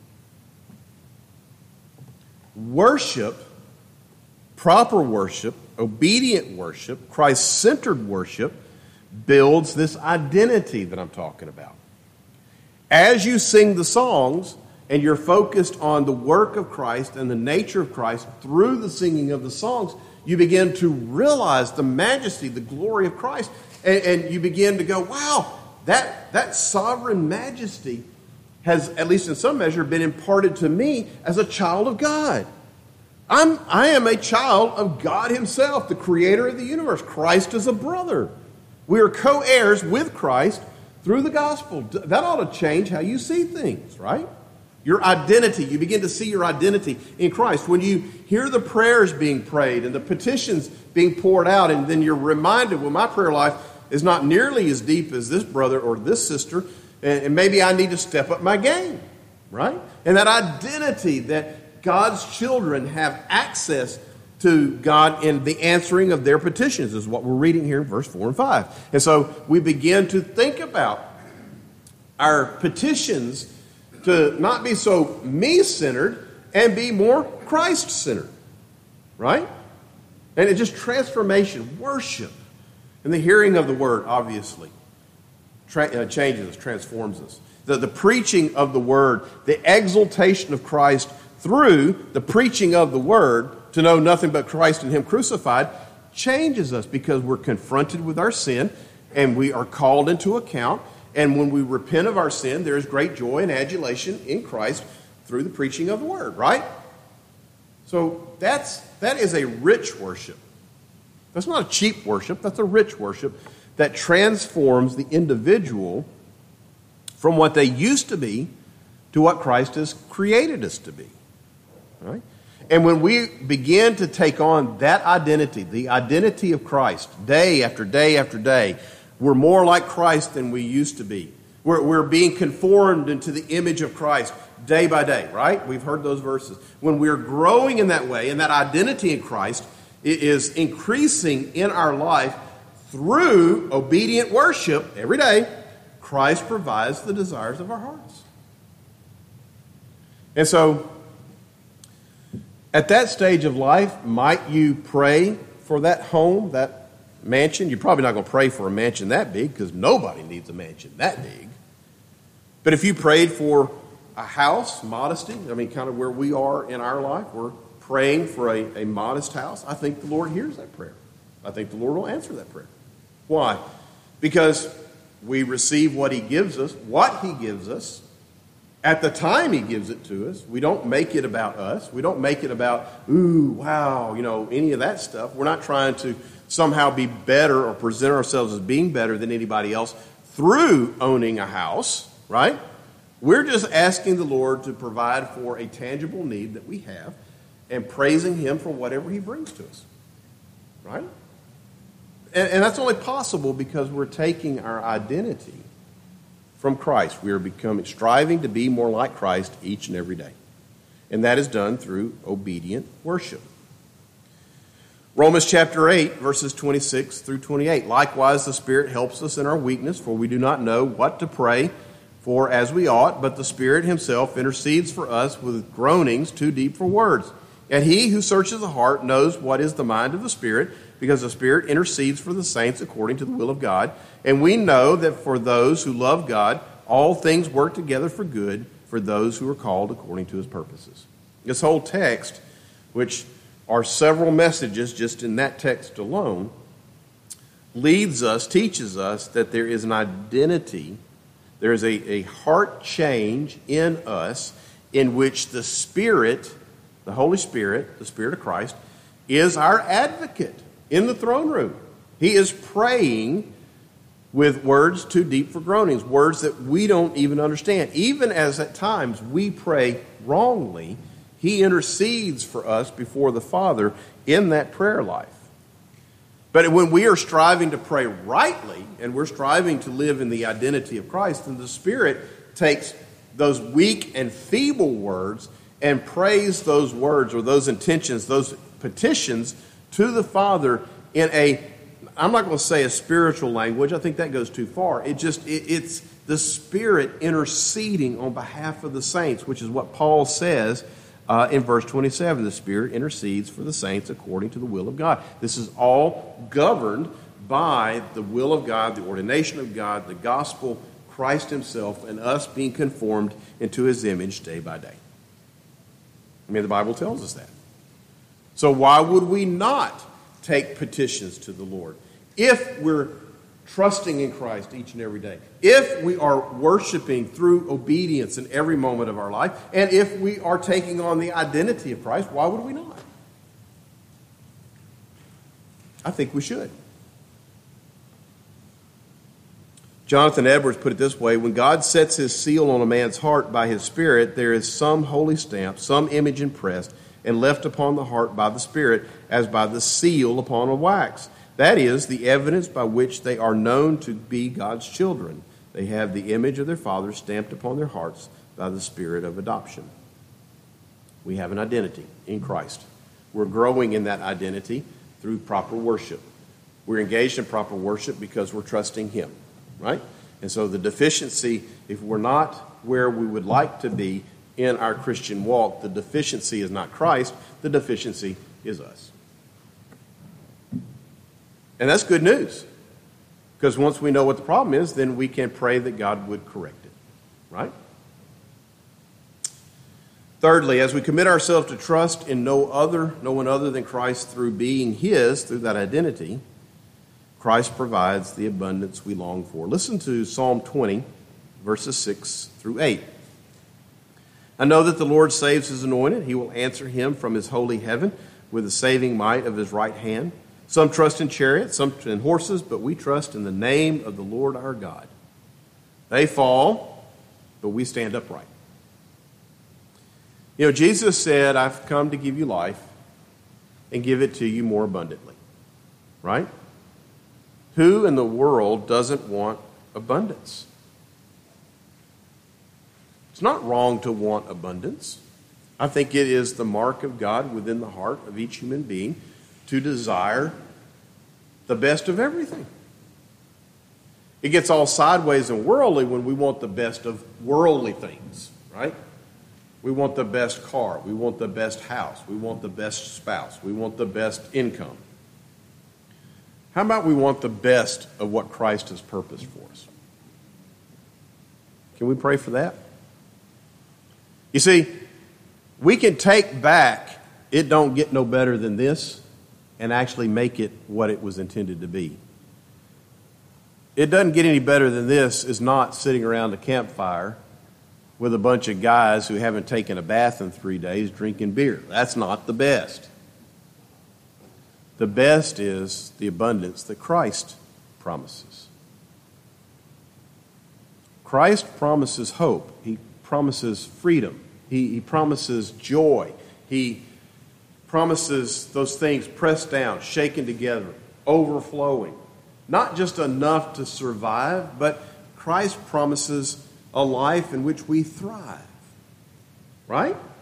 Worship, proper worship, obedient worship, Christ-centered worship, builds this identity that I'm talking about. As you sing the songs and you're focused on the work of Christ and the nature of Christ through the singing of the songs, you begin to realize the majesty, the glory of Christ, and you begin to go, wow, that sovereign majesty has, at least in some measure, been imparted to me as a child of God. I am a child of God himself, the creator of the universe. Christ is a brother. We are co-heirs with Christ through the gospel. That ought to change how you see things, right? Your identity. You begin to see your identity in Christ. When you hear the prayers being prayed and the petitions being poured out, and then you're reminded, well, my prayer life is not nearly as deep as this brother or this sister, and maybe I need to step up my game, right? And that identity that God's children have access to God in the answering of their petitions is what we're reading here in verse 4 and 5. And so we begin to think about our petitions to not be so me-centered and be more Christ-centered, right? And it's just transformation, worship, and the hearing of the word, obviously, changes us, transforms us. The preaching of the word, the exaltation of Christ through the preaching of the word to know nothing but Christ and him crucified changes us because we're confronted with our sin and we are called into account. And when we repent of our sin, there is great joy and adulation in Christ through the preaching of the word, right? So that is a rich worship. That's not a cheap worship. That's a rich worship that transforms the individual from what they used to be to what Christ has created us to be. Right? And when we begin to take on that identity, the identity of Christ, day after day after day, we're more like Christ than we used to be. We're being conformed into the image of Christ day by day, right? We've heard those verses. When we're growing in that way, and that identity in Christ is increasing in our life through obedient worship every day, Christ provides the desires of our hearts. And so, at that stage of life, might you pray for that home, that mansion? You're probably not going to pray for a mansion that big because nobody needs a mansion that big. But if you prayed for a house, modesty, I mean, kind of where we are in our life, we're praying for a modest house, I think the Lord hears that prayer. I think the Lord will answer that prayer. Why? Because we receive what he gives us, at the time he gives it to us. We don't make it about us. We don't make it about, ooh, wow, any of that stuff. We're not trying to somehow be better or present ourselves as being better than anybody else through owning a house, right? We're just asking the Lord to provide for a tangible need that we have and praising him for whatever he brings to us, right? And that's only possible because we're taking our identity from Christ. We are striving to be more like Christ each and every day. And that is done through obedient worship. Romans chapter 8, verses 26 through 28. Likewise, the Spirit helps us in our weakness, for we do not know what to pray for as we ought, but the Spirit himself intercedes for us with groanings too deep for words. And he who searches the heart knows what is the mind of the Spirit, because the Spirit intercedes for the saints according to the will of God. And we know that for those who love God, all things work together for good for those who are called according to his purposes. This whole text, which are several messages just in that text alone, teaches us that there is an identity, there is a heart change in us in which the Spirit, the Holy Spirit, the Spirit of Christ, is our advocate in the throne room. He is praying with words too deep for groanings, words that we don't even understand. Even as at times we pray wrongly, he intercedes for us before the Father in that prayer life. But when we are striving to pray rightly and we're striving to live in the identity of Christ, then the Spirit takes those weak and feeble words and prays those words or those intentions, those petitions to the Father in I'm not going to say a spiritual language. I think that goes too far. It's the Spirit interceding on behalf of the saints, which is what Paul says in verse 27. The Spirit intercedes for the saints according to the will of God. This is all governed by the will of God, the ordination of God, the gospel, Christ himself, and us being conformed into his image day by day. I mean, the Bible tells us that. So why would we not take petitions to the Lord if we're trusting in Christ each and every day, if we are worshiping through obedience in every moment of our life, and if we are taking on the identity of Christ? Why would we not? I think we should. Jonathan Edwards put it this way: when God sets his seal on a man's heart by his Spirit, there is some holy stamp, some image impressed and left upon the heart by the Spirit, as by the seal upon a wax. That is the evidence by which they are known to be God's children. They have the image of their Father stamped upon their hearts by the Spirit of adoption. We have an identity in Christ. We're growing in that identity through proper worship. We're engaged in proper worship because we're trusting him, right? And so the deficiency, if we're not where we would like to be in our Christian walk, the deficiency is not Christ, the deficiency is us. And that's good news, because once we know what the problem is, then we can pray that God would correct it, right? Thirdly, as we commit ourselves to trust in no one other than Christ through being his, through that identity, Christ provides the abundance we long for. Listen to Psalm 20, verses 6 through 8. I know that the Lord saves his anointed. He will answer him from his holy heaven with the saving might of his right hand. Some trust in chariots, some in horses, but we trust in the name of the Lord our God. They fall, but we stand upright. You know, Jesus said, I've come to give you life and give it to you more abundantly. Right? Who in the world doesn't want abundance? It's not wrong to want abundance. I think it is the mark of God within the heart of each human being to desire the best of everything. It gets all sideways and worldly when we want the best of worldly things, right? We want the best car. We want the best house. We want the best spouse. We want the best income. How about we want the best of what Christ has purposed for us? Can we pray for that? You see, we can take back "it don't get no better than this" and actually make it what it was intended to be. "It doesn't get any better than this" is not sitting around a campfire with a bunch of guys who haven't taken a bath in 3 days drinking beer. That's not the best. The best is the abundance that Christ promises. Christ promises hope. He promises freedom. He promises joy. He promises those things pressed down, shaken together, overflowing. Not just enough to survive, but Christ promises a life in which we thrive. Right?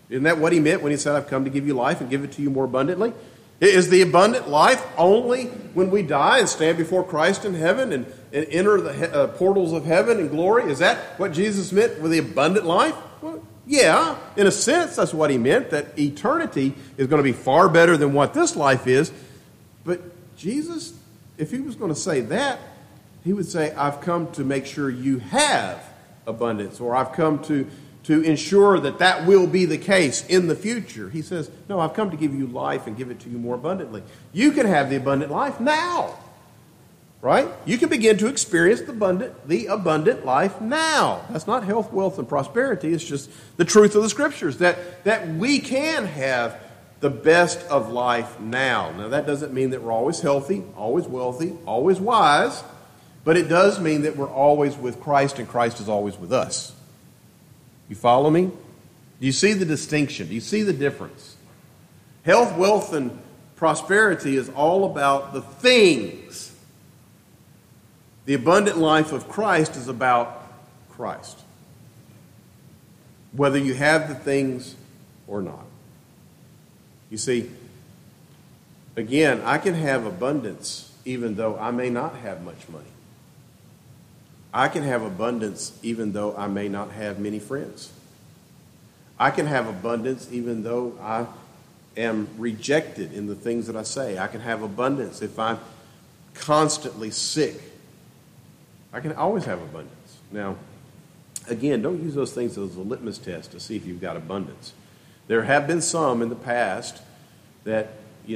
Isn't that what he meant when he said, I've come to give you life and give it to you more abundantly? Is the abundant life only when we die and stand before Christ in heaven and enter the portals of heaven and glory? Is that what Jesus meant with the abundant life? Well, yeah, in a sense, that's what he meant, that eternity is going to be far better than what this life is. But Jesus, if he was going to say that, he would say, I've come to make sure you have abundance, or I've come to ensure that that will be the case in the future. He says, no, I've come to give you life and give it to you more abundantly. You can have the abundant life now, right? You can begin to experience the abundant life now. That's not health, wealth, and prosperity. It's just the truth of the Scriptures, that we can have the best of life now. Now, that doesn't mean that we're always healthy, always wealthy, always wise, but it does mean that we're always with Christ and Christ is always with us. You follow me? Do you see the distinction? Do you see the difference? Health, wealth, and prosperity is all about the things. The abundant life of Christ is about Christ. Whether you have the things or not. You see, again, I can have abundance even though I may not have much money. I can have abundance even though I may not have many friends. I can have abundance even though I am rejected in the things that I say. I can have abundance if I'm constantly sick. I can always have abundance. Now, again, don't use those things as a litmus test to see if you've got abundance. There have been some in the past that,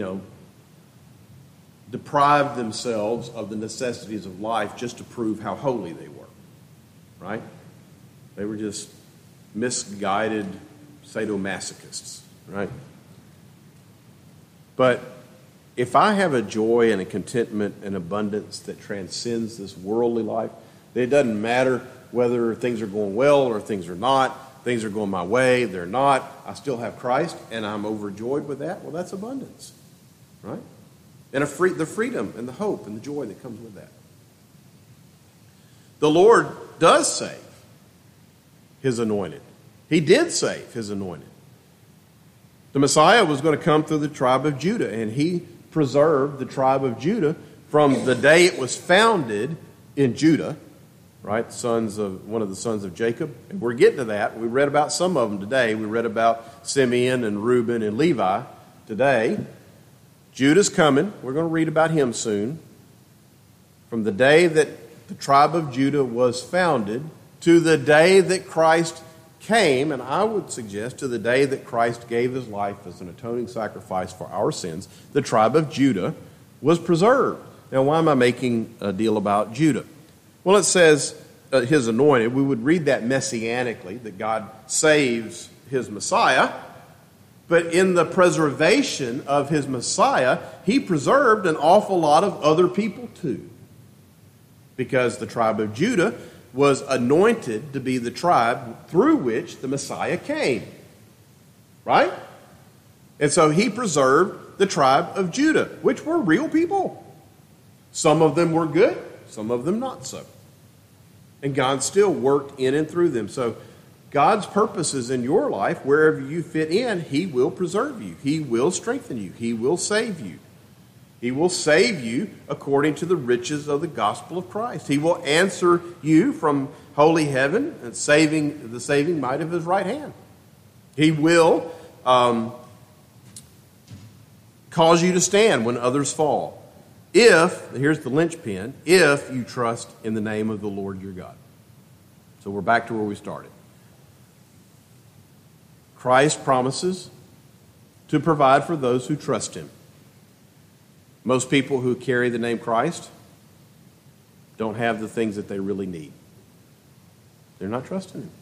deprived themselves of the necessities of life just to prove how holy they were, right? They were just misguided sadomasochists, right? But if I have a joy and a contentment and abundance that transcends this worldly life, it doesn't matter whether things are going well or things are not, things are going my way, they're not, I still have Christ and I'm overjoyed with that, well, that's abundance, right? And the freedom and the hope and the joy that comes with that. The Lord does save his anointed. He did save his anointed. The Messiah was going to come through the tribe of Judah, and he preserved the tribe of Judah from the day it was founded in Judah, right? One of the sons of Jacob. And we're getting to that. We read about some of them today. We read about Simeon and Reuben and Levi today. Judah's coming. We're going to read about him soon. From the day that the tribe of Judah was founded to the day that Christ came, and I would suggest to the day that Christ gave his life as an atoning sacrifice for our sins, the tribe of Judah was preserved. Now, why am I making a deal about Judah? Well, it says his anointed. We would read that messianically, that God saves his Messiah. But in the preservation of his Messiah, he preserved an awful lot of other people too. Because the tribe of Judah was anointed to be the tribe through which the Messiah came. Right? And so he preserved the tribe of Judah, which were real people. Some of them were good, some of them not so. And God still worked in and through them. So God's purposes in your life, wherever you fit in, he will preserve you. He will strengthen you. He will save you. He will save you according to the riches of the gospel of Christ. He will answer you from holy heaven and the saving might of his right hand. He will cause you to stand when others fall. Here's the linchpin, if you trust in the name of the Lord your God. So we're back to where we started. Christ promises to provide for those who trust him. Most people who carry the name Christ don't have the things that they really need. They're not trusting him.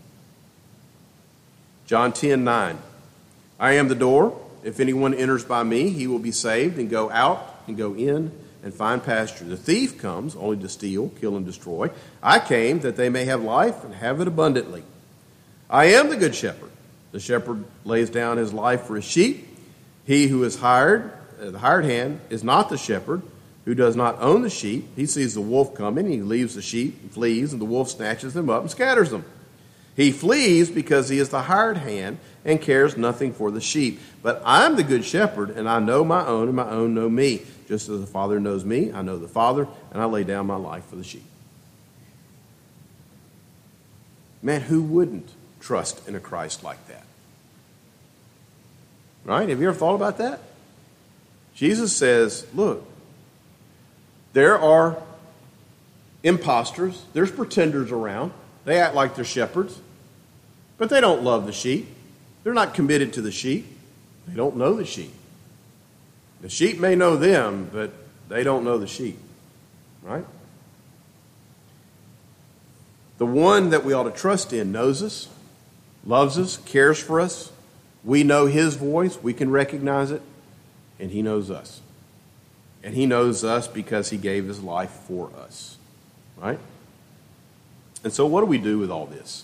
John 10:9. I am the door. If anyone enters by me, he will be saved and go out and go in and find pasture. The thief comes only to steal, kill, and destroy. I came that they may have life and have it abundantly. I am the good shepherd. The shepherd lays down his life for his sheep. He who is hired, the hired hand, is not the shepherd, who does not own the sheep. He sees the wolf coming, he leaves the sheep and flees, and the wolf snatches them up and scatters them. He flees because he is the hired hand and cares nothing for the sheep. But I'm the good shepherd, and I know my own, and my own know me. Just as the Father knows me, I know the Father, and I lay down my life for the sheep. Man, who wouldn't trust in a Christ like that? Right? Have you ever thought about that? Jesus says, look, there are imposters, there's pretenders around. They act like they're shepherds, but they don't love the sheep. They're not committed to the sheep. They don't know the sheep. The sheep may know them, but they don't know the sheep. Right? The one that we ought to trust in knows us, loves us, cares for us. We know his voice. We can recognize it. And he knows us. And he knows us because he gave his life for us. Right? And so what do we do with all this?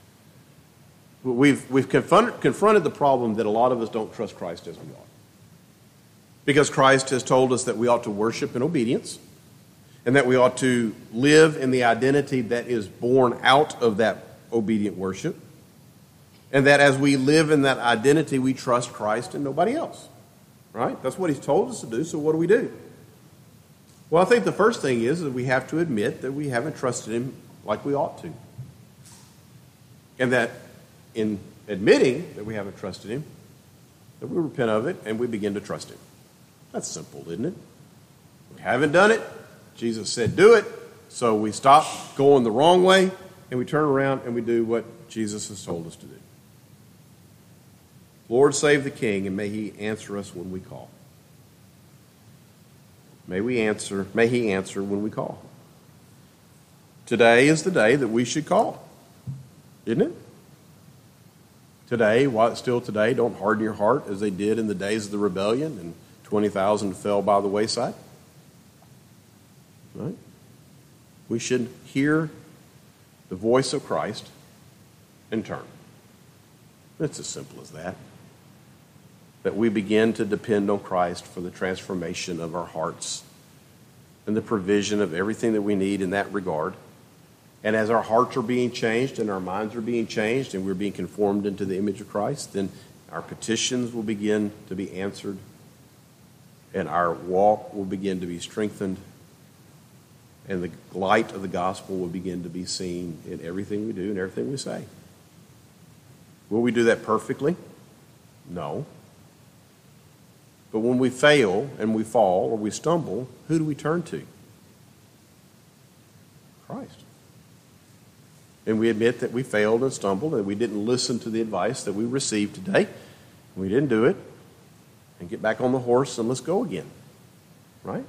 We've confronted the problem that a lot of us don't trust Christ as we ought. Because Christ has told us that we ought to worship in obedience, and that we ought to live in the identity that is born out of that obedient worship, and that as we live in that identity, we trust Christ and nobody else. Right? That's what he's told us to do, so what do? Well, I think the first thing is that we have to admit that we haven't trusted him like we ought to. And that in admitting that we haven't trusted him, that we repent of it and we begin to trust him. That's simple, isn't it? We haven't done it. Jesus said do it. So we stop going the wrong way and we turn around and we do what Jesus has told us to do. Lord, save the King, and may he answer us when we call. May he answer when we call. Today is the day that we should call, isn't it? Today, while it's still today, don't harden your heart as they did in the days of the rebellion and 20,000 fell by the wayside. Right? We should hear the voice of Christ and turn. It's as simple as that. That we begin to depend on Christ for the transformation of our hearts and the provision of everything that we need in that regard. And as our hearts are being changed and our minds are being changed and we're being conformed into the image of Christ, then our petitions will begin to be answered and our walk will begin to be strengthened and the light of the gospel will begin to be seen in everything we do and everything we say. Will we do that perfectly? No. But when we fail and we fall or we stumble, who do we turn to? Christ. And we admit that we failed and stumbled and we didn't listen to the advice that we received today. We didn't do it. And get back on the horse and let's go again. Right?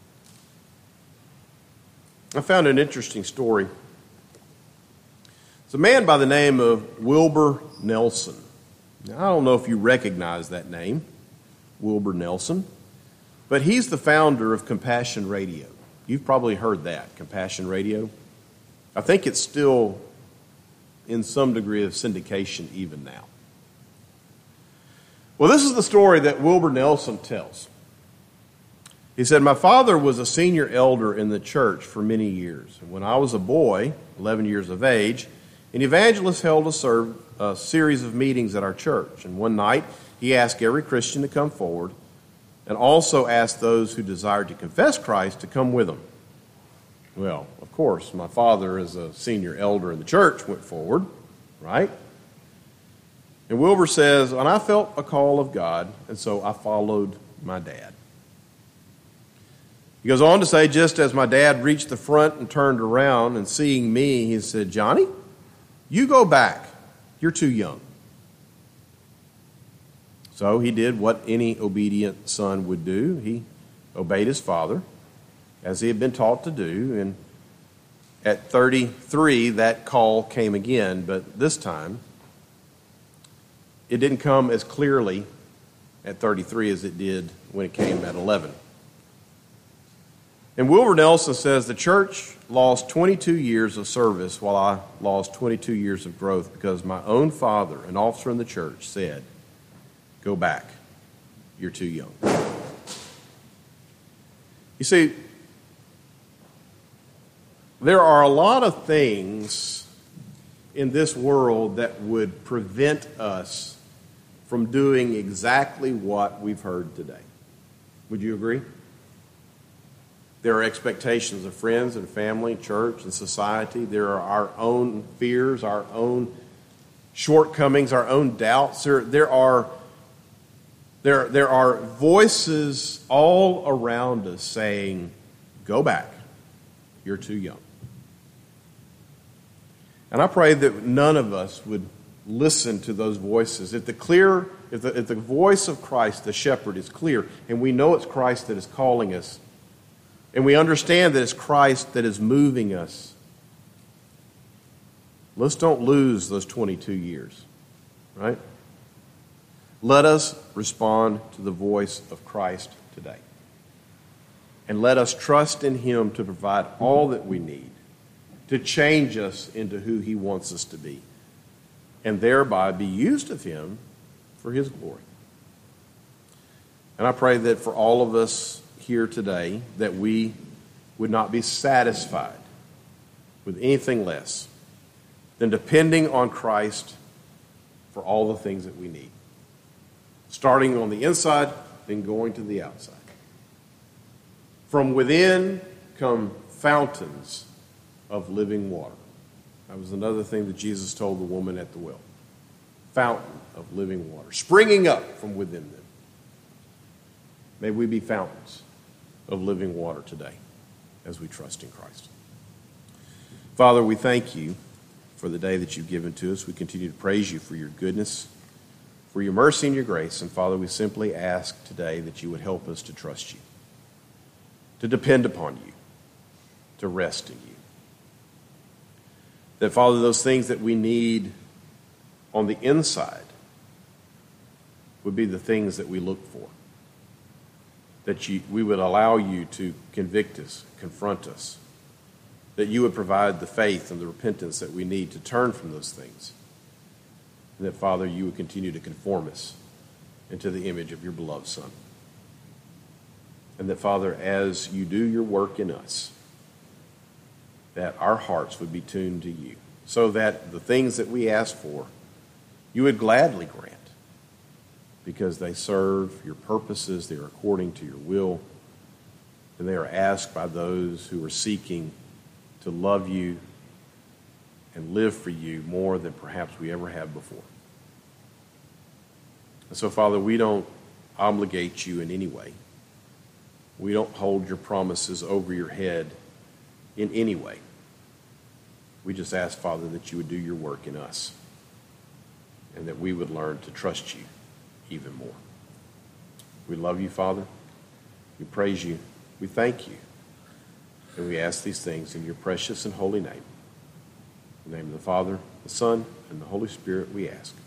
I found an interesting story. It's a man by the name of Wilbur Nelson. Now, I don't know if you recognize that name, Wilbur Nelson, but he's the founder of Compassion Radio. You've probably heard that, Compassion Radio. I think it's still in some degree of syndication even now. Well, this is the story that Wilbur Nelson tells. He said, my father was a senior elder in the church for many years. And when I was a boy, 11 years of age, an evangelist held a series of meetings at our church. And one night, he asked every Christian to come forward and also asked those who desired to confess Christ to come with him. Well, of course, my father, as a senior elder in the church, went forward, right? And Wilbur says, and I felt a call of God, and so I followed my dad. He goes on to say, just as my dad reached the front and turned around and seeing me, he said, Johnny, you go back. You're too young. So he did what any obedient son would do. He obeyed his father, as he had been taught to do. And at 33, that call came again, but this time, it didn't come as clearly at 33 as it did when it came at 11. And Wilbur Nelson says the church lost 22 years of service while I lost 22 years of growth because my own father, an officer in the church, said, go back. You're too young. You see, there are a lot of things in this world that would prevent us from doing exactly what we've heard today. Would you agree? There are expectations of friends and family, church and society. There are our own fears, our own shortcomings, our own doubts. There are voices all around us saying, go back, you're too young. And I pray that none of us would listen to those voices. If the voice of Christ, the shepherd, is clear, and we know it's Christ that is calling us, and we understand that it's Christ that is moving us, let's don't lose those 22 years, right? Let us respond to the voice of Christ today. And let us trust in Him to provide all that we need to change us into who He wants us to be, and thereby be used of Him for His glory. And I pray that for all of us here today, that we would not be satisfied with anything less than depending on Christ for all the things that we need. Starting on the inside, then going to the outside. From within come fountains of living water. That was another thing that Jesus told the woman at the well. Fountain of living water, springing up from within them. May we be fountains of living water today as we trust in Christ. Father, we thank you for the day that you've given to us. We continue to praise you for your goodness, for your mercy and your grace. And Father, we simply ask today that you would help us to trust you, to depend upon you, to rest in you. That, Father, those things that we need on the inside would be the things that we look for. That we would allow you to convict us, confront us. That you would provide the faith and the repentance that we need to turn from those things. And that, Father, you would continue to conform us into the image of your beloved Son. And that, Father, as you do your work in us, that our hearts would be tuned to you, so that the things that we ask for, you would gladly grant, because they serve your purposes, they are according to your will, and they are asked by those who are seeking to love you and live for you more than perhaps we ever have before. And so, Father, we don't obligate you in any way. We don't hold your promises over your head in any way. We just ask, Father, that you would do your work in us and that we would learn to trust you even more. We love you, Father. We praise you. We thank you. And we ask these things in your precious and holy name. In the name of the Father, the Son, and the Holy Spirit we ask.